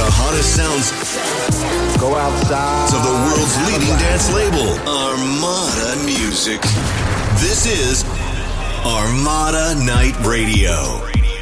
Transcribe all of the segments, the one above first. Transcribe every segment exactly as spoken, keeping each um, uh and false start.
the hottest sounds. Go outside. Of the world's leading dance label, Armada Music. This is Armada Night Radio.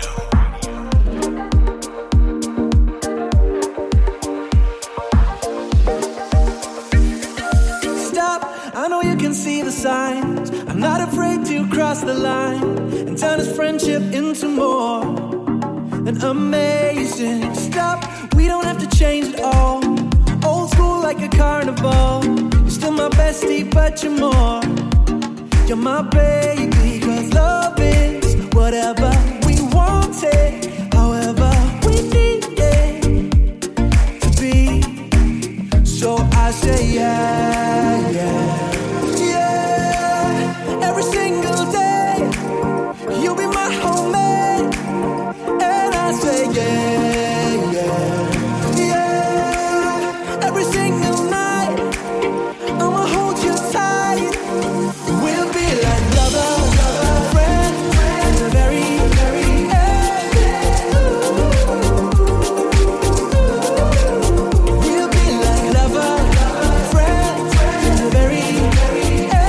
I know you can see the signs. I'm not afraid to cross the line and turn this friendship into more than amazing. Stop, we don't have to change at all. Old school like a carnival. You're still my bestie, but you're more. You're my baby, cause love is whatever we want it, however we need it to be. So I say yeah, yeah. Every single day, you'll be my homie, and I say yeah, yeah, yeah. Every single night, I'ma hold you tight. We'll be like lovers, friends, friends, the very, very end. We'll be like lovers, friends, friends, the very, very end.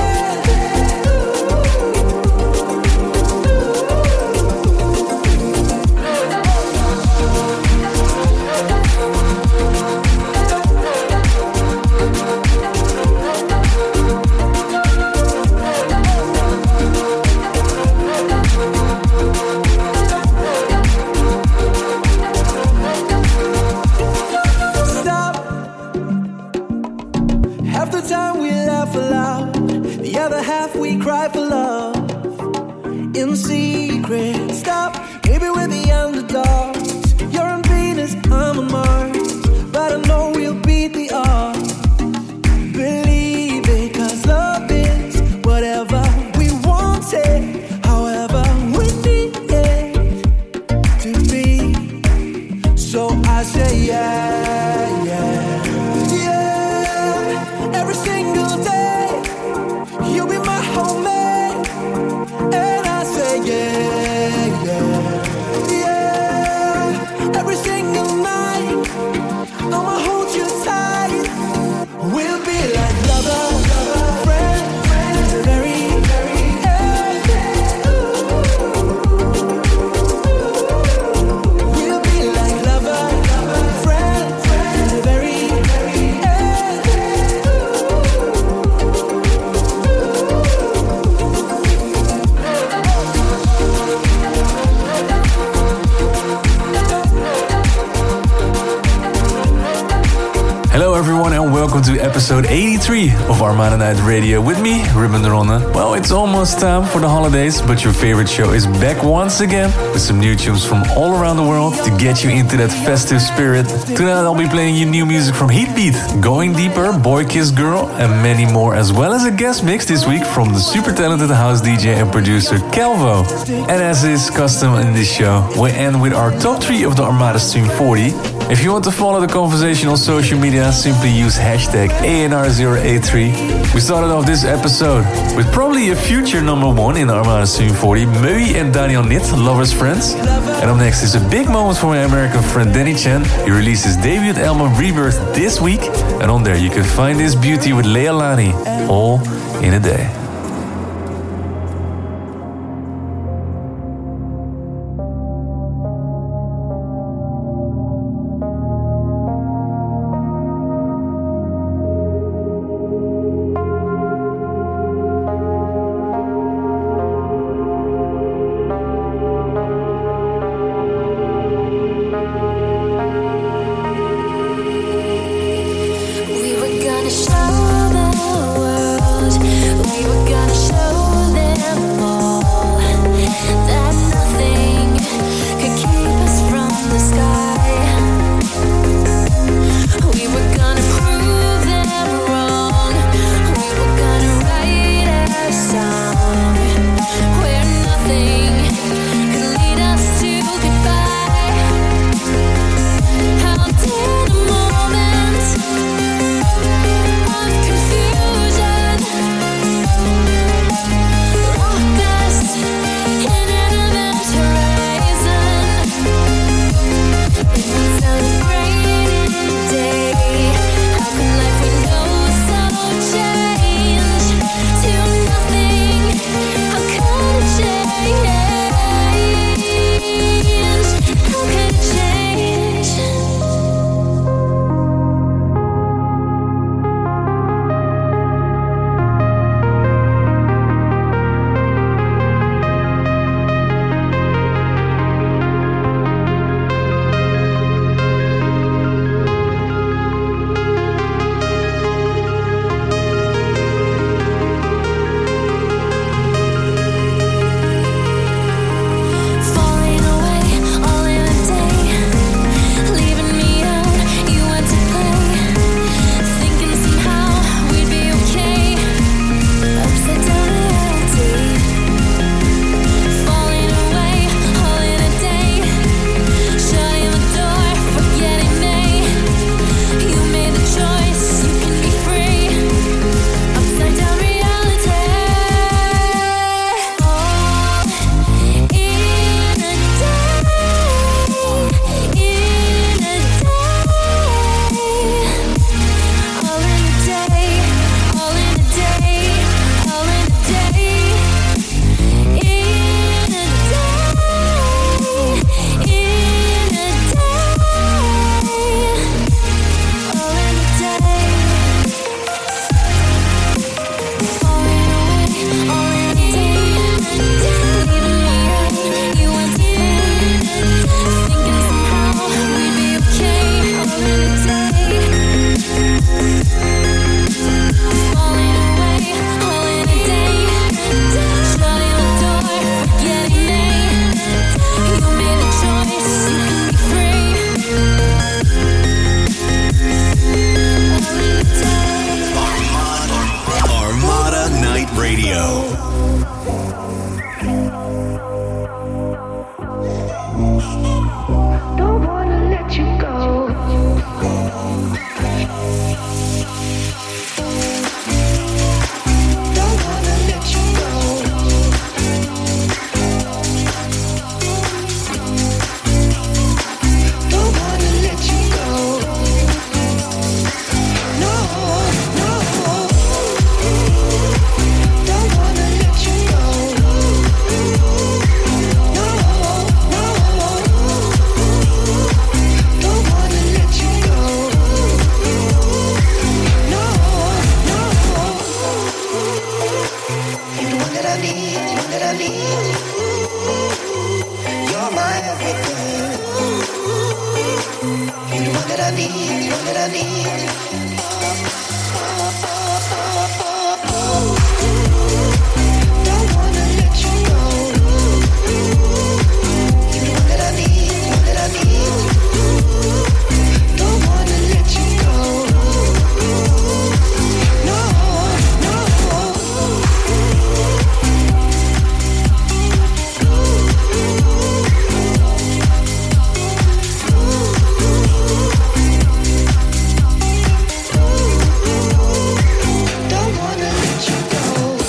Cry for love in secret. Stop, maybe we're the underdogs. You're on Venus, I'm on Mars, but I know we'll beat the odds. Believe it, cause love is whatever we want it, however we need it to be. So I say yeah, yeah, yeah. Every single day, you'll be my homie, and I say yeah, yeah, yeah. Every single night, I'ma hold you tight. We'll be like lovers, friends, friends, the very, very end. We'll be like lovers, friends, friends, the very, very end. Hello everyone and welcome to episode eighty-three of Armada Night Radio with me, Ruben de Ronde. Well, it's almost time for the holidays, but your favorite show is back once again with some new tunes from all around the world to get you into that festive spirit. Tonight I'll be playing you new music from Heatbeat, Going Deeper, Boy Kiss Girl and many more, as well as a guest mix this week from the super talented house D J and producer Calvo. And as is custom in this show, we end with our top three of the Armada Stream forty. If you want to follow the conversation on social media, simply use hashtag A N R zero eight three. We started off this episode with probably a future number one in the Armada Stream forty, Mui and Daniel Nitt, Lovers Friends. And up next is a big moment for my American friend Danny Chen. He released his debut album Rebirth this week, and on there you can find this beauty with Leilani, all in a day. We were need. You're my everything. You're the one that I need, the one that I need. Don't wanna let you go. You're the one that I need, the one that I need. Don't wanna let you go. No, no. Don't wanna let you go.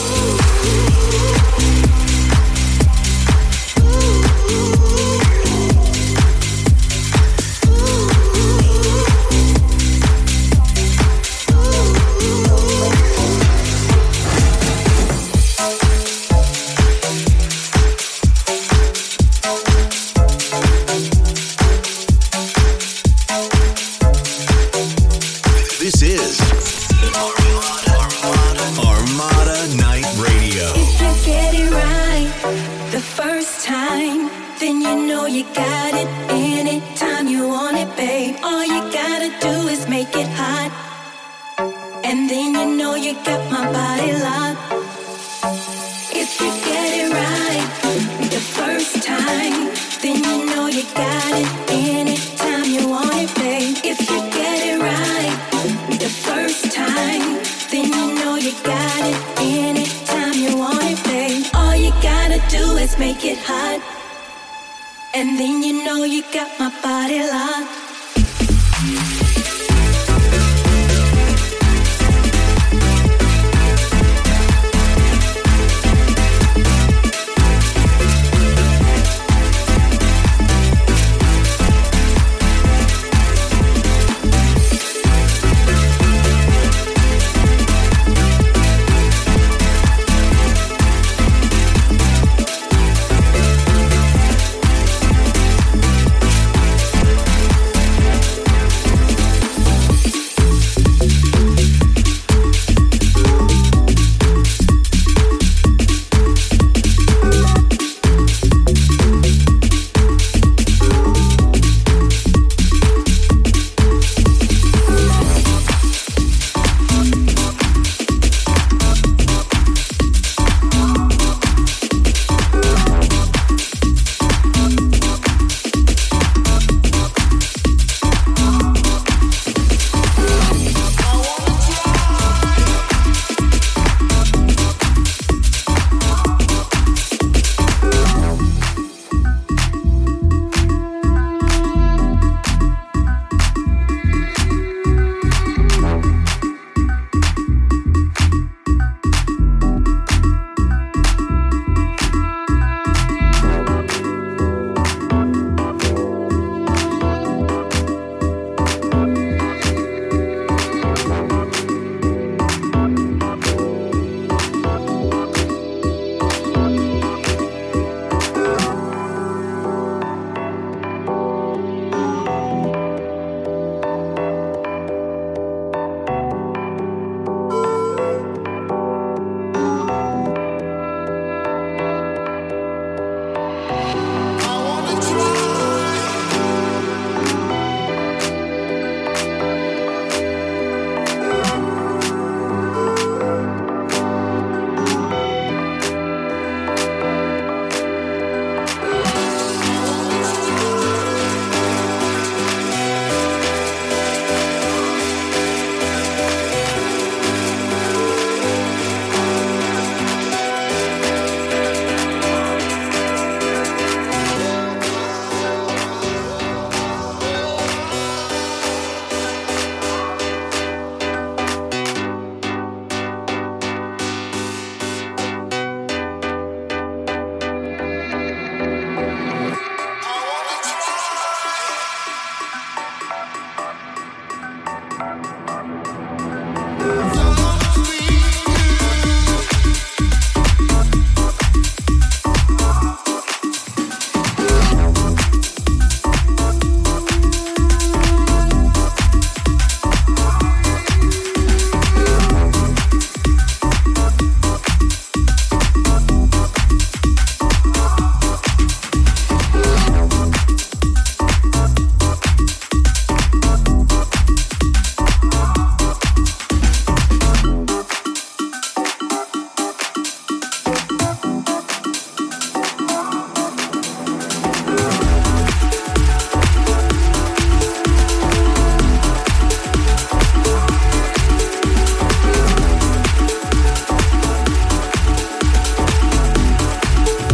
This is Armada, Armada Night Radio. If you get it right the first time, then you know you got it. Anytime you want it, babe, all you gotta do is make it hot. And then you know you got my body locked. If you get it right the first time, then you know you got it. Anytime you want it, babe. If you get it right the first time, then you know you got it. Anytime you want it, babe. All you gotta do is make it hot. And then you know you got my body locked.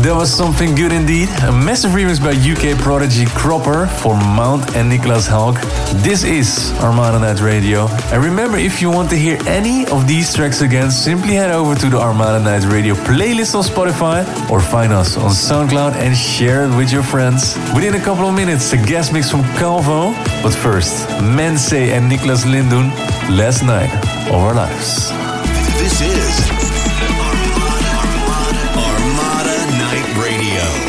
That was something good indeed. A massive remix by U K prodigy Cropper for Mount and Nicholas Hulk. This is Armada Night Radio. And remember, if you want to hear any of these tracks again, simply head over to the Armada Night Radio playlist on Spotify or find us on SoundCloud and share it with your friends. Within a couple of minutes, a guest mix from Calvo. But first, Mense and Nicholas Lindun, Last Night of Our Lives. This is Armada, Armada, Armada Night Radio.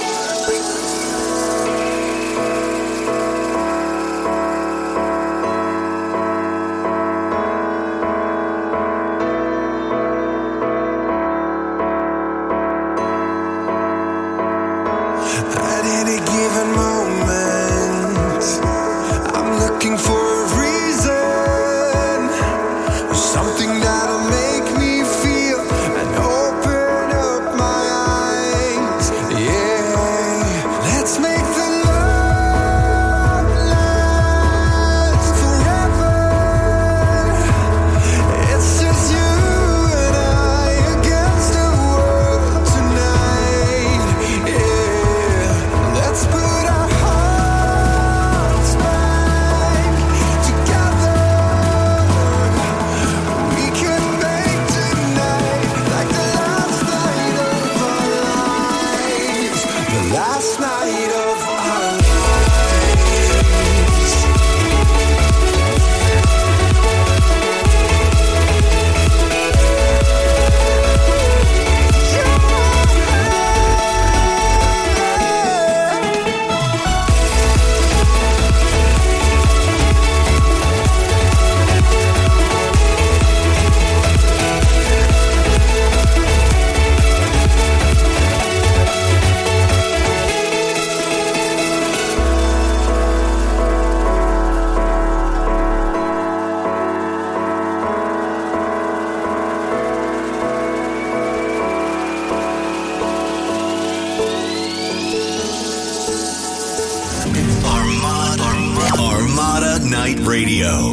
At any given moment, I'm looking for a reason, something that'll make me feel and open up my eyes. Yeah, let's make the love last forever. It's just you and I against the world tonight. Yeah, let's put our hearts back together. We can make tonight like the last night of our lives. The last night of our lives. Armada, Armada, Armada Night Radio.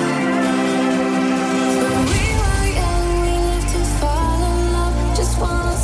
We were young, we lived to fall in love. Just wanna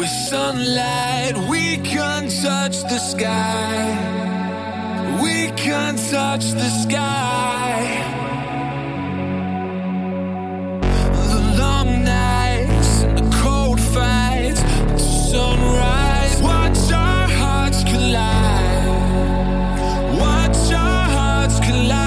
With sunlight, we can touch the sky. We can touch the sky. The long nights and the cold fights to sunrise. Watch our hearts collide. Watch our hearts collide.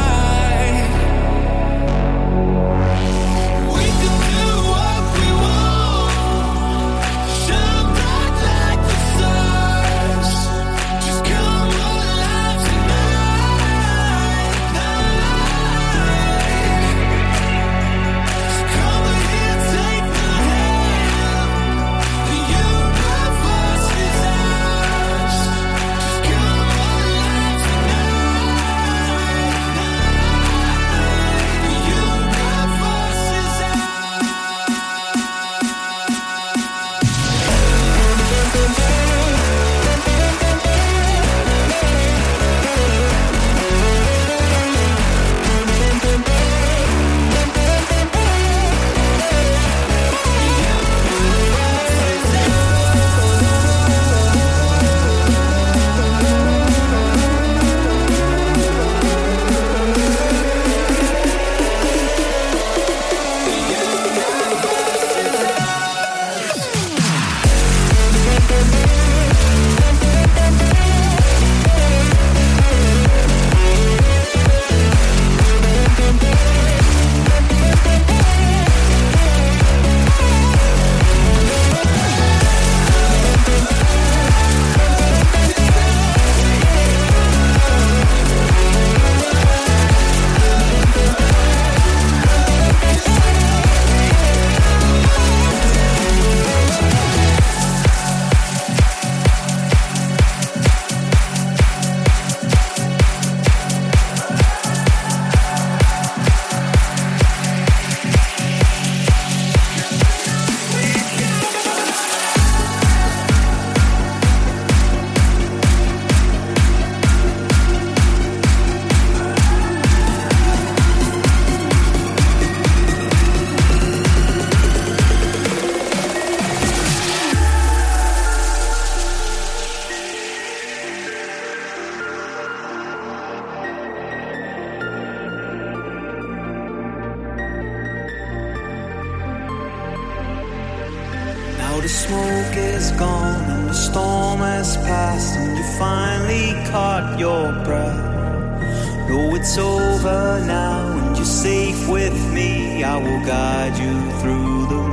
the smoke is gone and the storm has passed and you finally caught your breath. Though it's over now and you're safe with me, I will guide you through the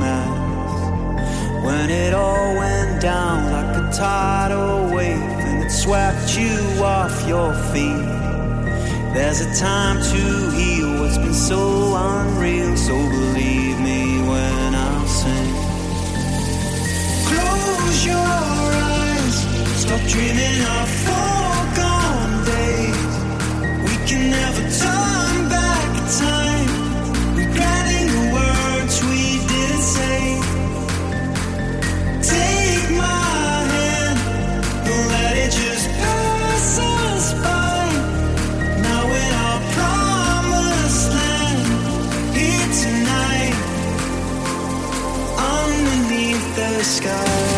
mess. When it all went down like a tidal wave and it swept you off your feet, there's a time to heal what's been so unreal, so believe me when I sing. Close your eyes, stop dreaming of foregone days. We can never turn back time, regretting the words we didn't say. Take my hand, don't let it just pass us by. Now in our promised land, here tonight, underneath the sky.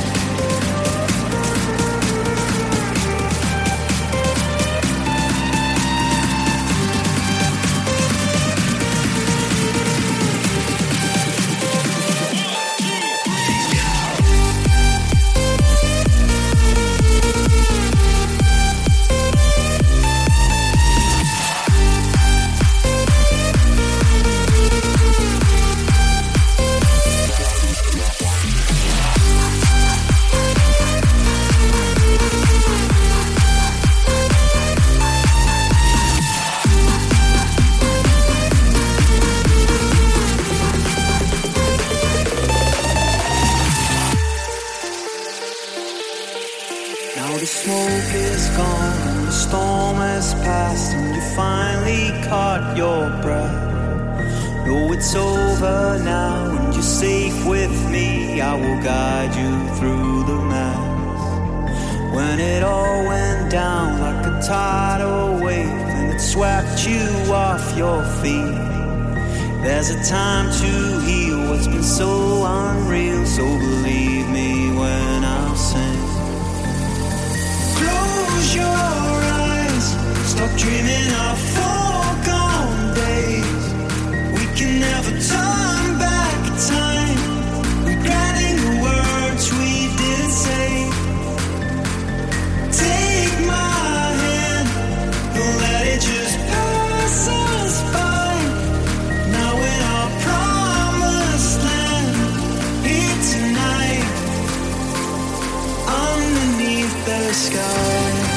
It's over now and you're safe with me, I will guide you through the mess. When it all went down like a tidal wave and it swept you off your feet, there's a time to heal what's been so unreal, so believe me when the sky.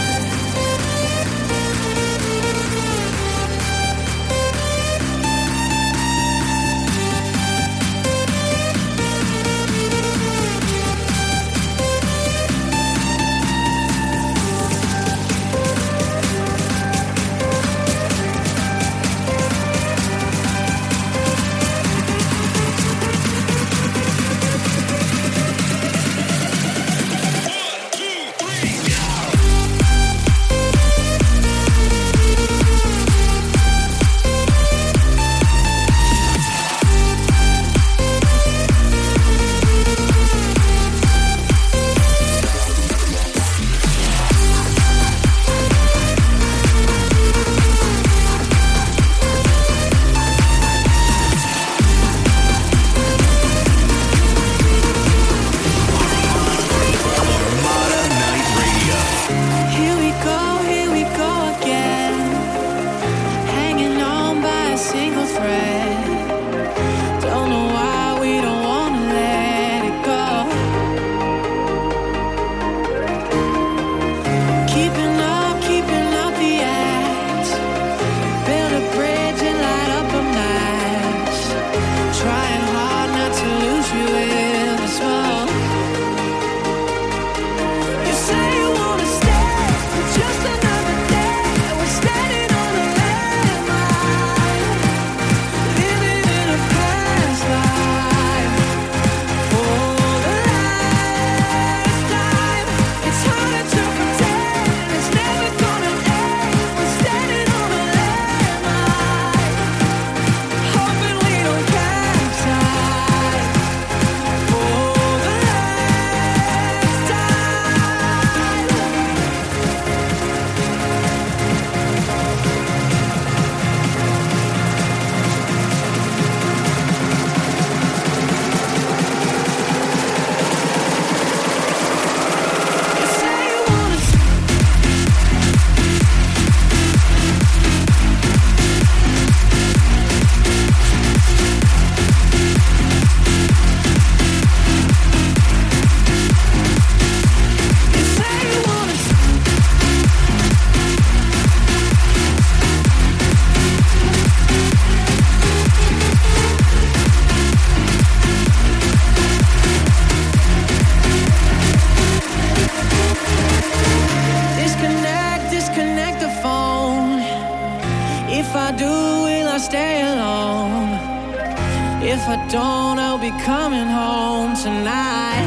If I don't, I'll be coming home tonight.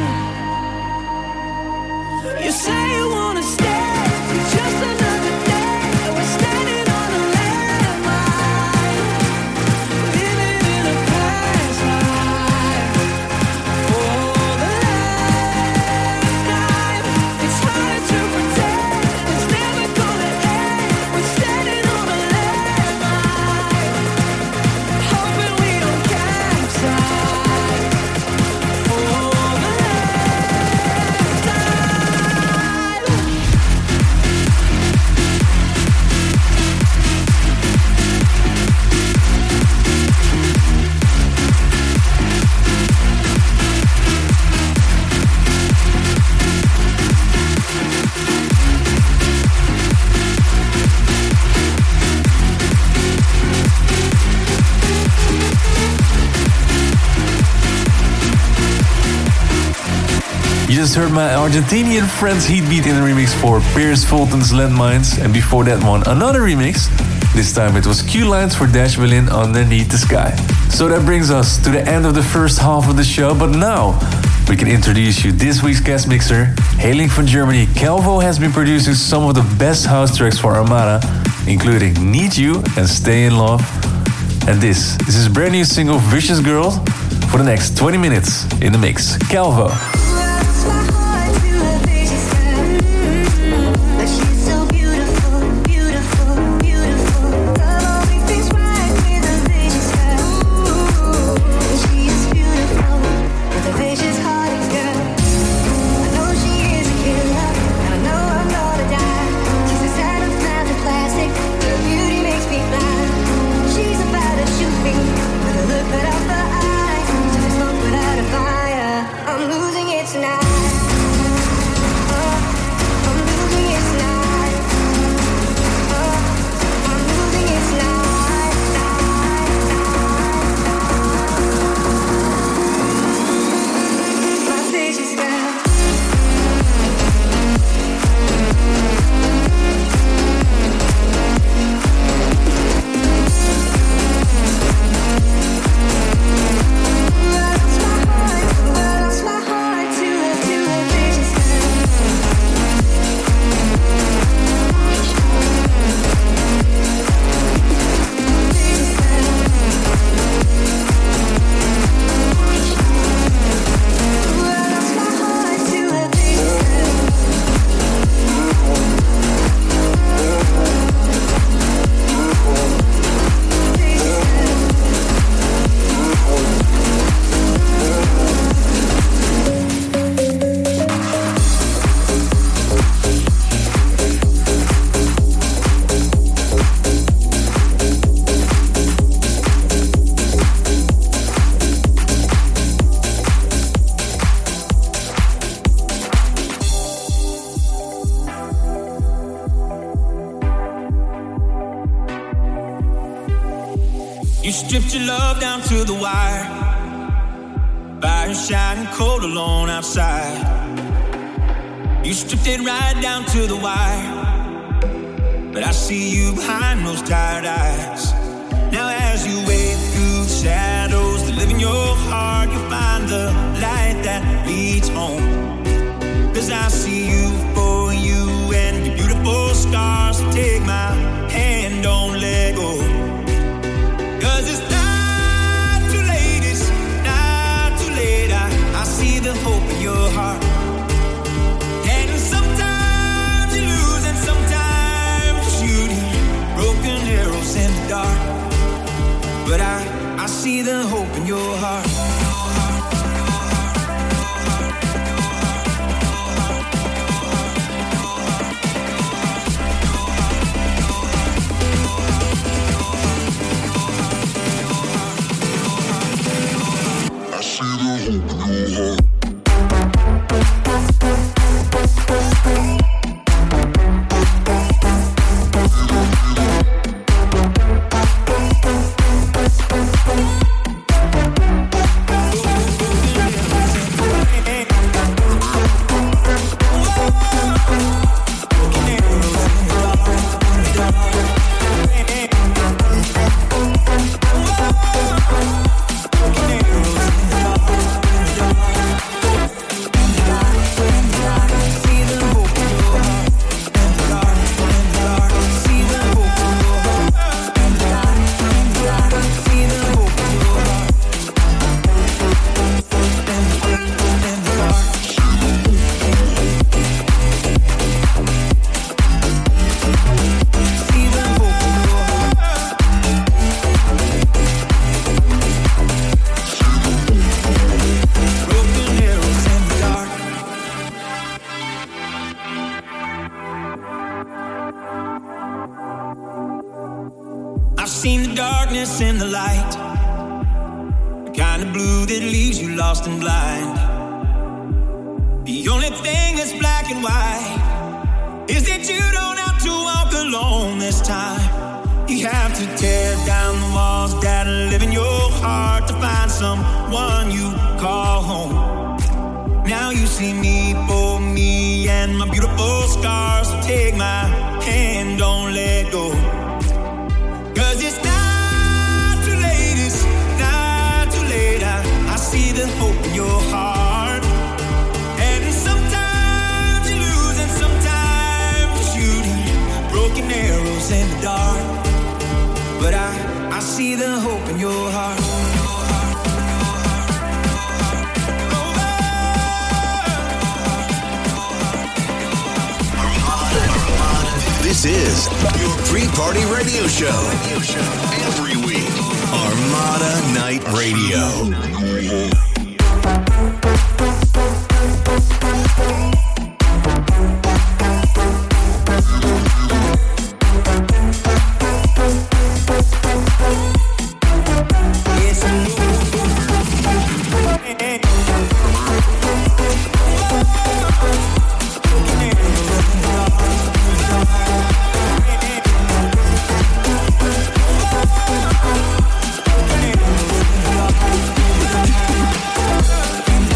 You say you wanna stay for just another day. We're standing on a landmine, living in a past life. For the last time, it's hard to pretend it's never gonna end. We're standing on a landmine, hoping we don't capsize. For the last time. You just heard my Argentinian friends Heatbeat in a remix for Pierce Fulton's Landmines, and before that one, another remix. This time it was Q-Lines for Dash Berlin, Underneath the Sky. So that brings us to the end of the first half of the show, but now we can introduce you this week's guest mixer. Hailing from Germany, Calvo has been producing some of the best house tracks for Armada, including Need You and Stay in Love. And this is his brand new single Vicious Girl for the next twenty minutes in the mix. Calvo. I'm losing it tonight. You stripped your love down to the wire. Fire shining cold alone outside. You stripped it right down to the wire. But I see you behind those tired eyes. Now as you wade through the shadows that live in your heart, you'll find the light that leads home. Cause I see you for you and your beautiful scars. So take my hand, don't let go. Cause it's not too late, it's not too late. I, I see the hope in your heart. And sometimes you lose and sometimes you're shooting broken arrows in the dark. But I, I see the hope in your heart. In the light, the kind of blue that leaves you lost and blind. The only thing that's black and white is that you don't have to walk alone this time. You have to tear down the walls that live in your heart to find someone you call home. Now you see me for me and my beautiful scars. So take my hand, don't let go. Cause it's not see the hope in your heart. And sometimes you lose and sometimes you're shooting broken arrows in the dark. But I, I see the hope in your heart. This is your pre-party radio show. Every week, Armada Night Radio. We'll be right back.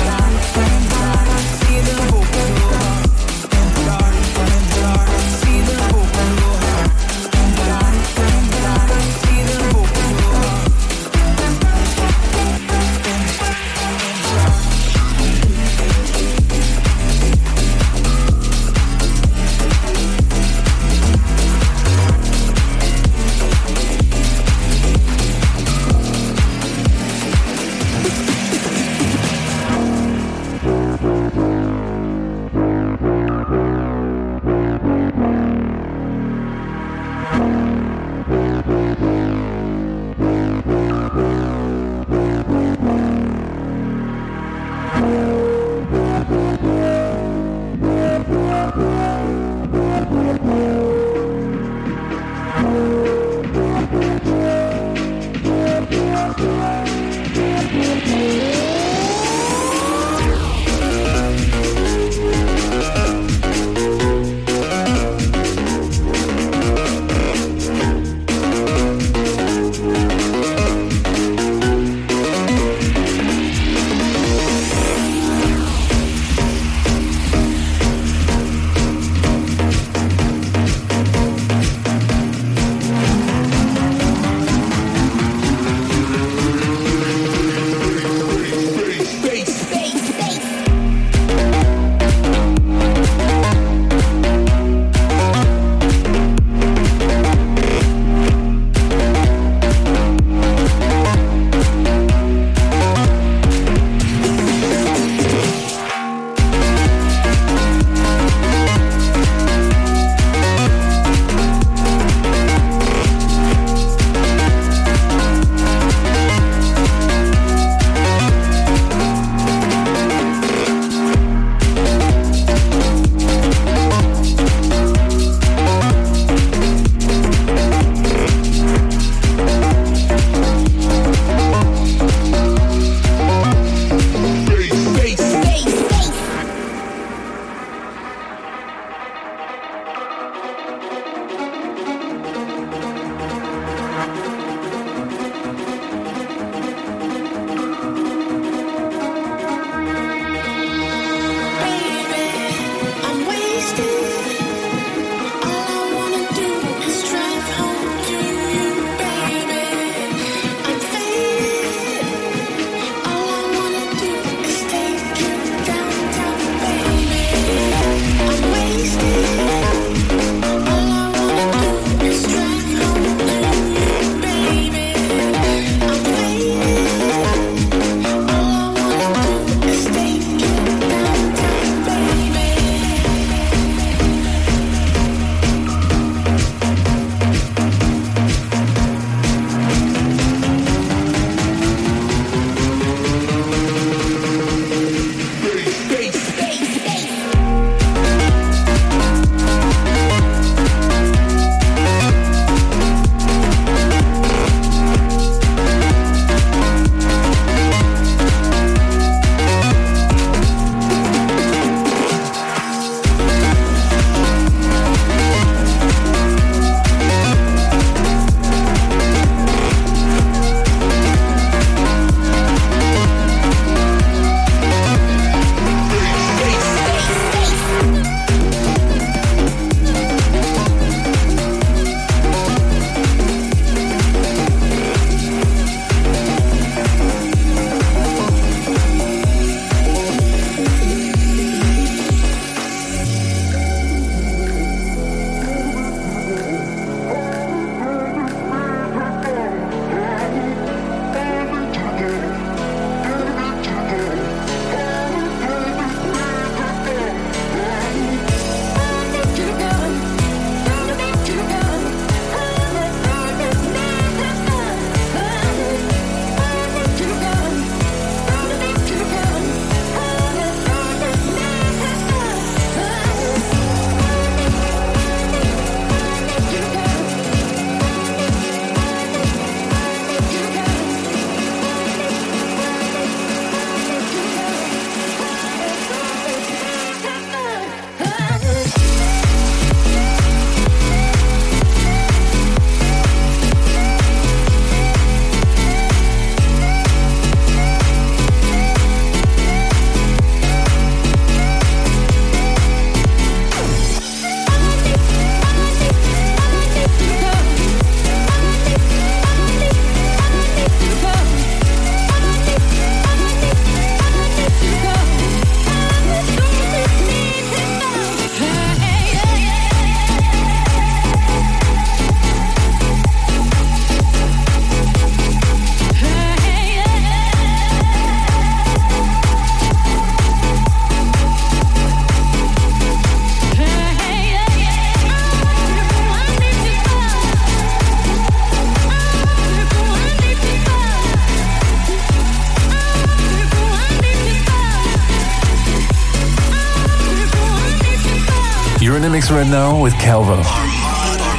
You're in the mix right now with Calvo. Armada,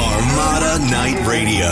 Armada Night Radio.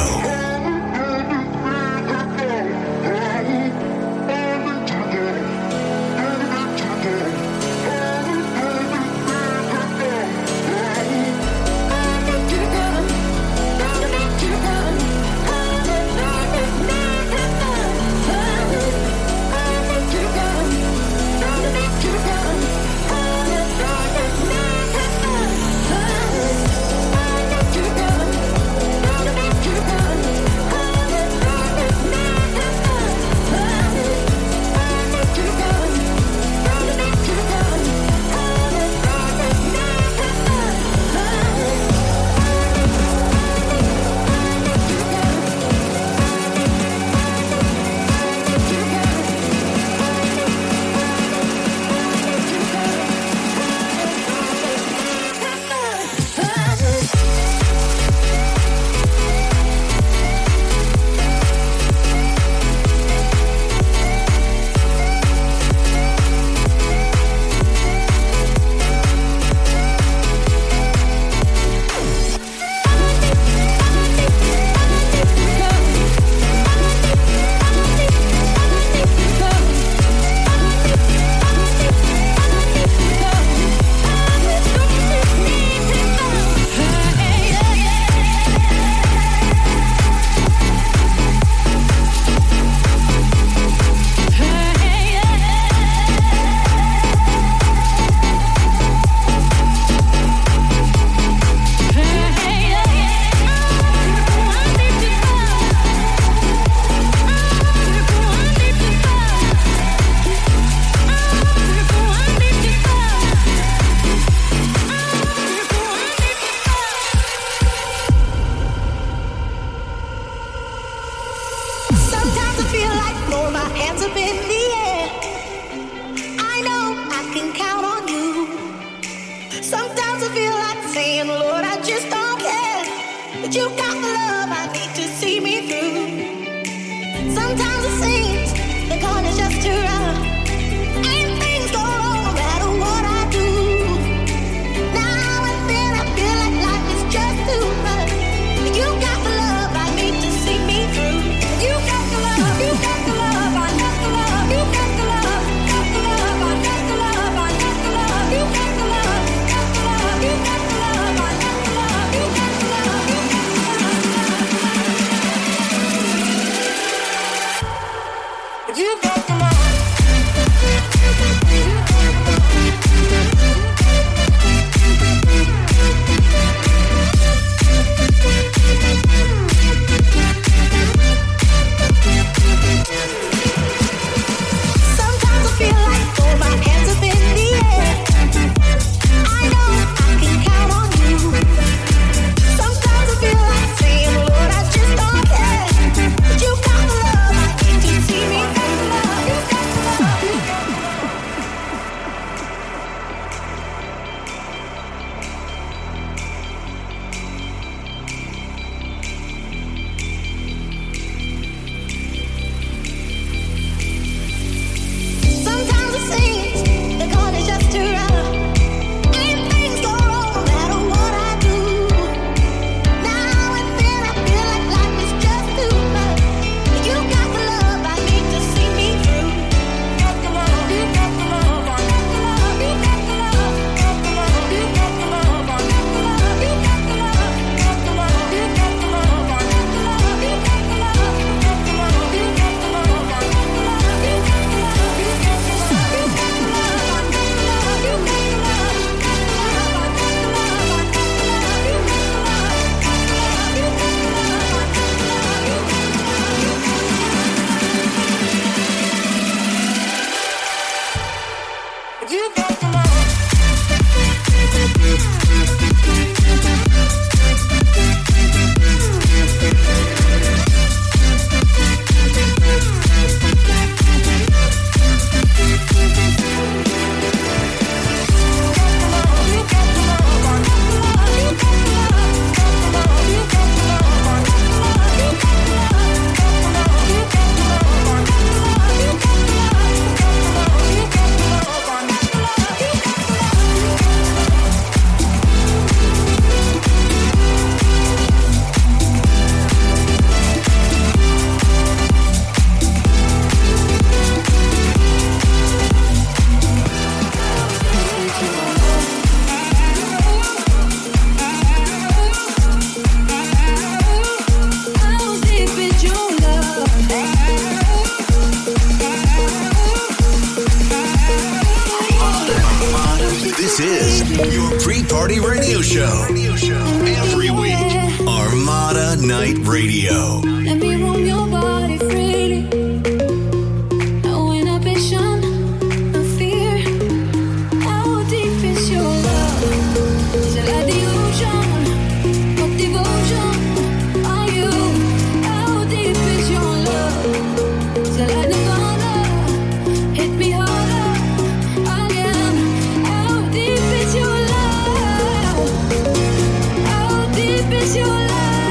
You got the love. This is your pre-party radio show. Every week, Armada Night Radio. Let me roam your body freely. No inhibition, no fear. How deep is your love? Is it like the ocean? What devotion are you? How deep is your love? Is it like Nirvana? Hit me harder again. How deep is your love? How deep is your love?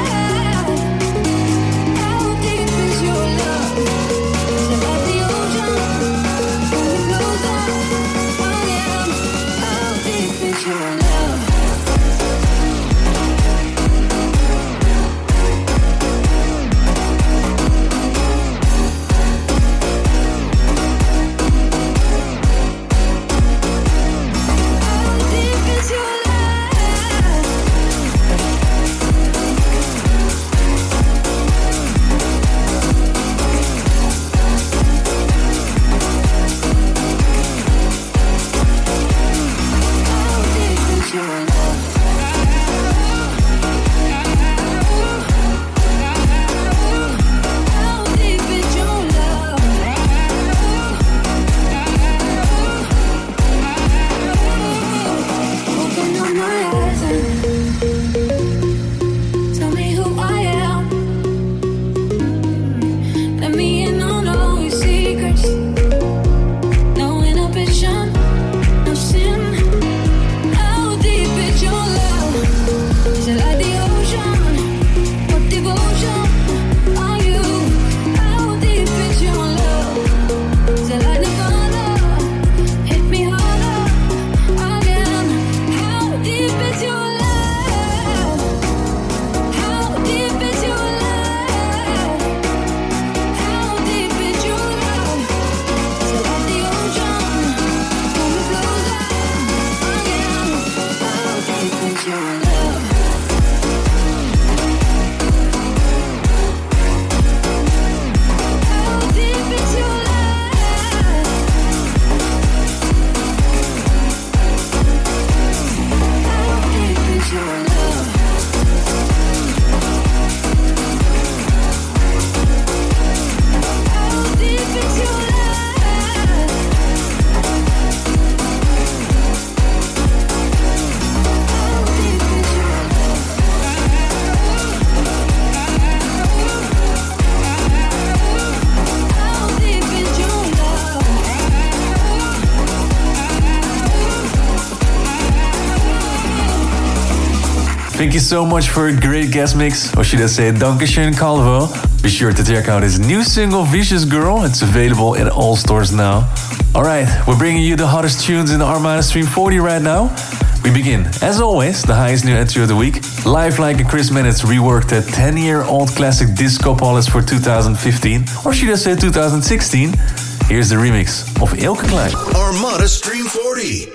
Thank you so much for a great guest mix. Or should I say, Dankeschön Calvo. Be sure to check out his new single, Vicious Girl. It's available in all stores now. Alright, we're bringing you the hottest tunes in the Armada Stream forty right now. We begin, as always, the highest new entry of the week. Live Like a Chris Minutes reworked a ten-year-old classic Disco Palace for two thousand fifteen. Or should I say two thousand sixteen? Here's the remix of Ilke Klein. Armada Stream forty.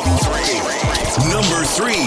Number three.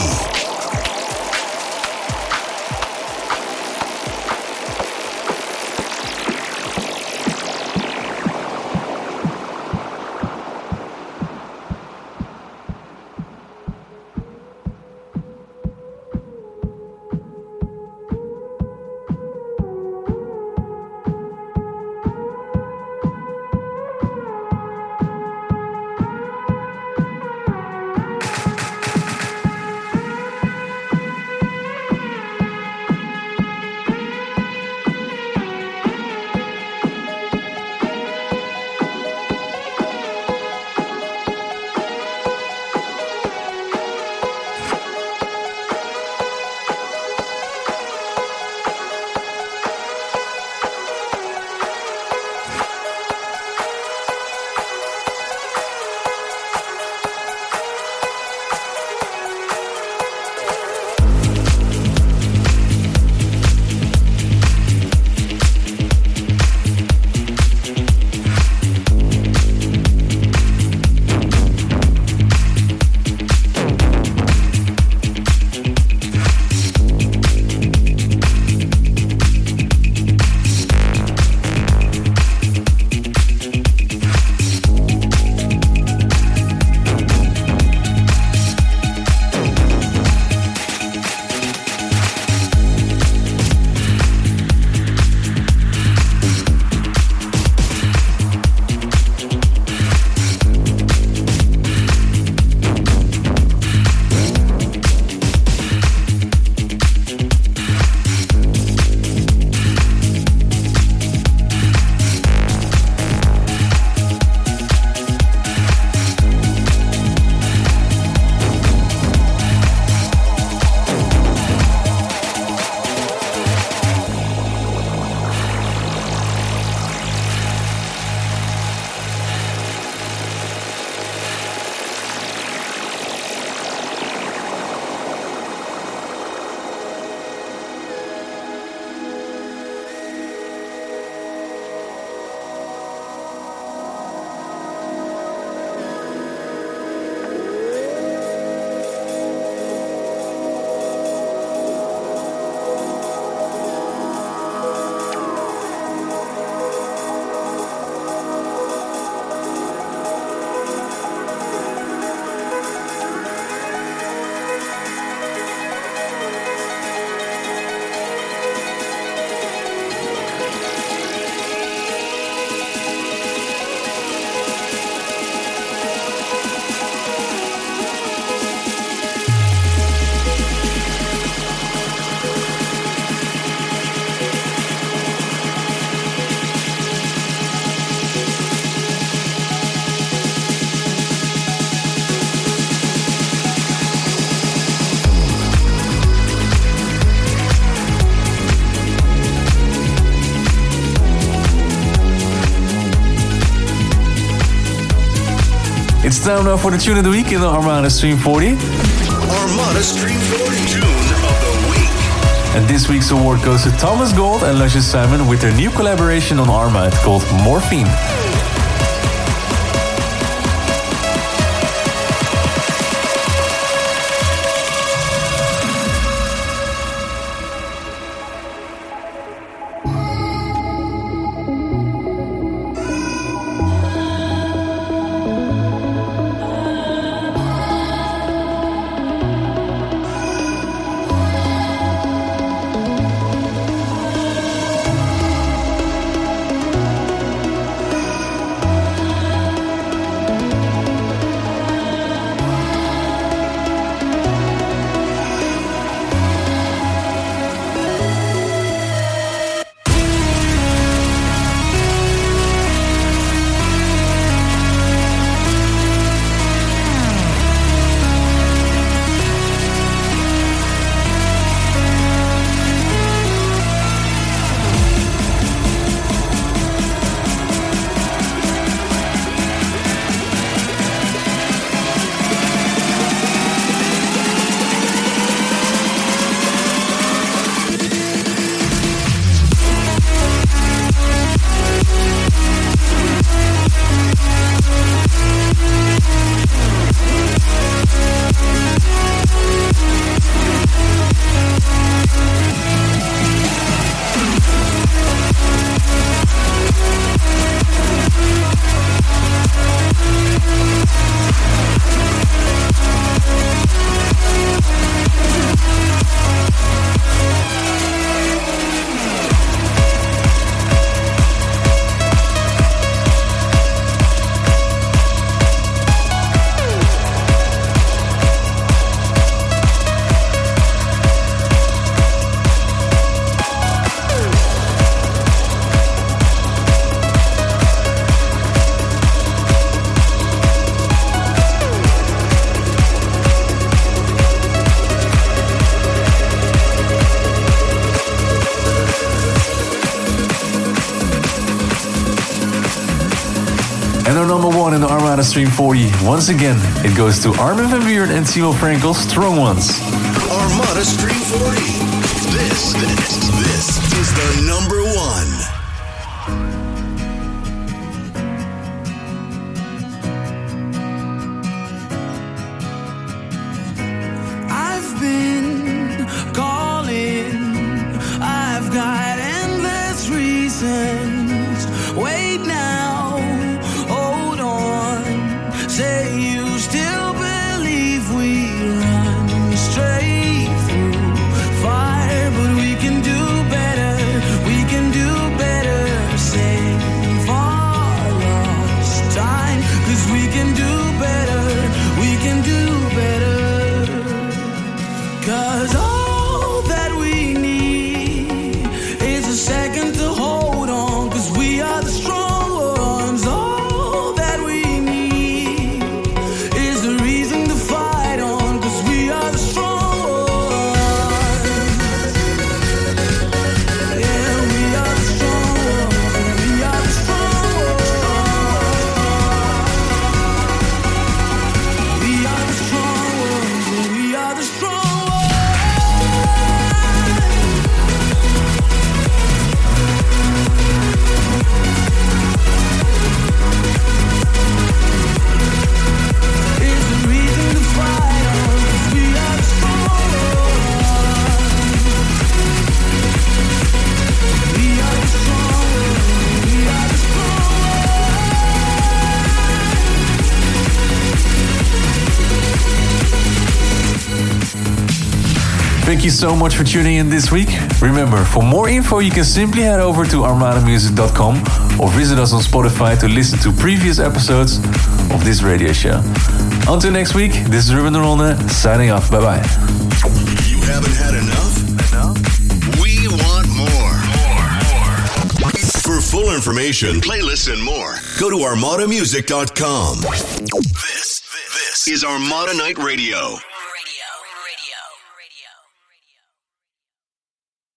time now for the tune of the week in the Armada Stream forty. Armada Stream forty Tune of the Week. And this week's award goes to Thomas Gold and Luscious Simon with their new collaboration on Armada called Morphine. And our number one in the Armada Stream forty, once again, it goes to Armin van Buuren and Timo Frankel, Strong Ones. Armada Stream forty. This, this, this is the number one. I've been calling, I've got endless reasons. Wait now, hold on. Say you still believe we run straight through fire, but we can do better. We can do better. Save our lost time, 'cause we can do better. We can do better. 'Cause all that we need is a second to hold on, 'cause we are the strong ones. All that we need is a reason to fight on, 'cause we are the strong ones. Yeah, we are the strong ones. We are the strong ones. We are the strong ones. We are the strong ones. Is the reason to fight on, 'cause we are the strong ones. We are the strong ones. We are the strong Thank you so much for tuning in this week. Remember, for more info, you can simply head over to armada music dot com or visit us on Spotify to listen to previous episodes of this radio show. Until next week, this is Ruben de Ronde, signing off. Bye-bye. You haven't had enough? Enough? We want more. More, more. For full information, playlists, and more, go to armada music dot com. This, this is Armada Night Radio.